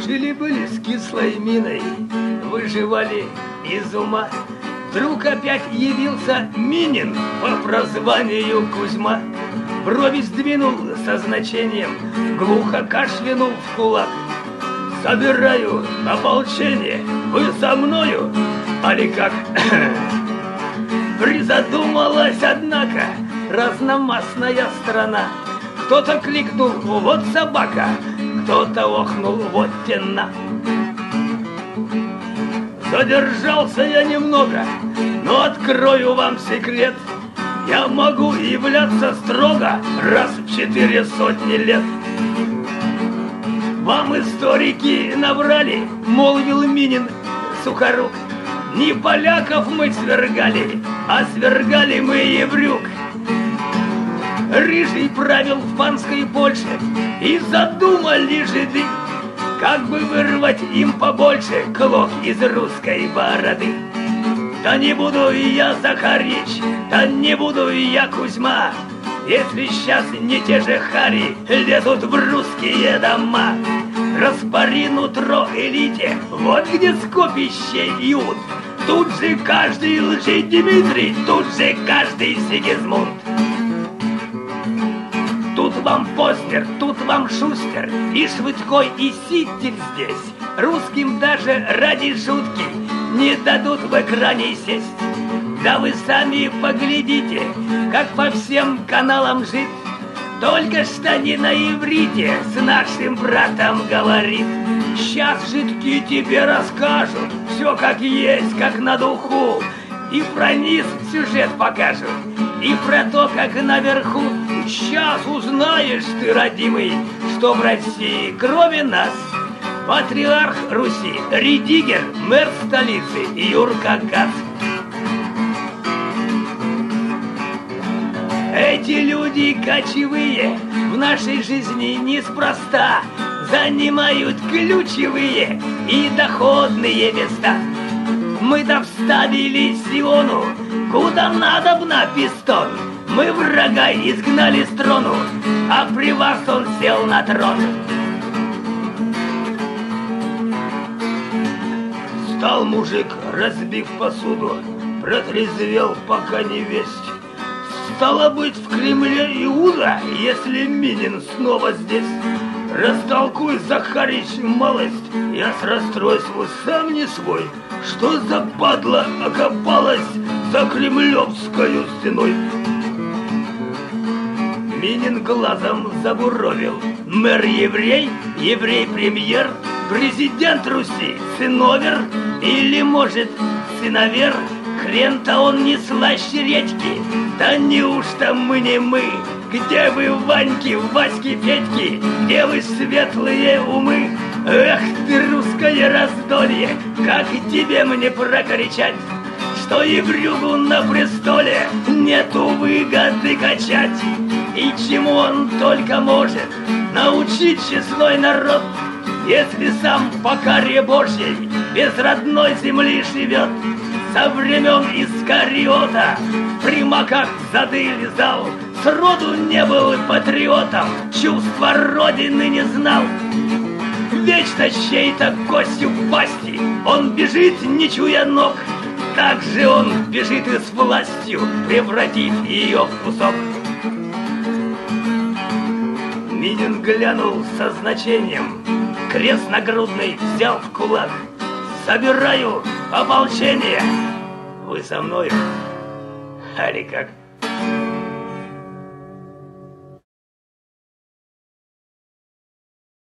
Жили-были с кислой миной, выживали из ума. Вдруг опять явился Минин по прозванию Кузьма. Брови сдвинул со значением, глухо кашлянул в кулак. Собираю ополчение, вы со мною, али как? Призадумалась, однако, разномастная страна. Кто-то кликнул, вот собака, кто-то охнул, вот тена. Задержался я немного, но открою вам секрет. Я могу являться строго раз в 400 лет. Вам историки наврали, молвил Минин сухорук. Не поляков мы свергали, а свергали мы еврюк. Рыжий правил в панской Польше, и задумали жиды, как бы вырвать им побольше клок из русской бороды. Да не буду и я, Захарич, да не буду и я, Кузьма, если сейчас не те же хари лезут в русские дома. Распори нутро элите, вот где скопище Иуд. Тут же каждый Лжедимитрий, тут же каждый Сигизмунд. Тут вам Познер, тут вам Шустер, и Швыдко, и Ситтель здесь. Русским даже ради шутки не дадут в экране сесть. Да вы сами поглядите, как по всем каналам жить. Только что не на иврите с нашим братом говорит. Сейчас жидки тебе расскажут все как есть, как на духу. И про низ сюжет покажут, и про то, как наверху. Сейчас узнаешь ты, родимый, что в России кроме нас патриарх Руси Ридигер, мэр столицы Юрка Кац. Эти люди кочевые в нашей жизни неспроста занимают ключевые и доходные места. Мы-то вставили Сиону, куда надобно пистон. Мы врага изгнали с трону, а при вас он сел на трон. Стал мужик, разбив посуду, протрезвел, пока не весть. Стало быть, в Кремле Иуда, если Минин снова здесь. Растолкуй, Захарич, малость, я с расстройством сам не свой. Что за падла окопалась за кремлевскою стеной? Минин глазом забуровил. Мэр-еврей, еврей-премьер, президент Руси, сыновер или, может, сыновер? Хрен-то он не слаще редьки. Да неужто мы не мы? Где вы, Ваньки, Васьки, Петьки? Где вы, светлые умы? Эх ты, русское раздолье, как тебе мне прокричать, что еврюгу на престоле нету выгоды качать. И чему он только может научить честной народ, если сам по каре Божьей без родной земли живет. Со времен Искариота в примаках зады лизал, сроду не был патриотом, чувства родины не знал. Вечно чьей-то костью в пасти он бежит, не чуя ног. Так же он бежит и с властью превратить ее в кусок. Минин глянул со значением, крест нагрудный взял в кулак. Собираю ополчение, вы со мною, али как?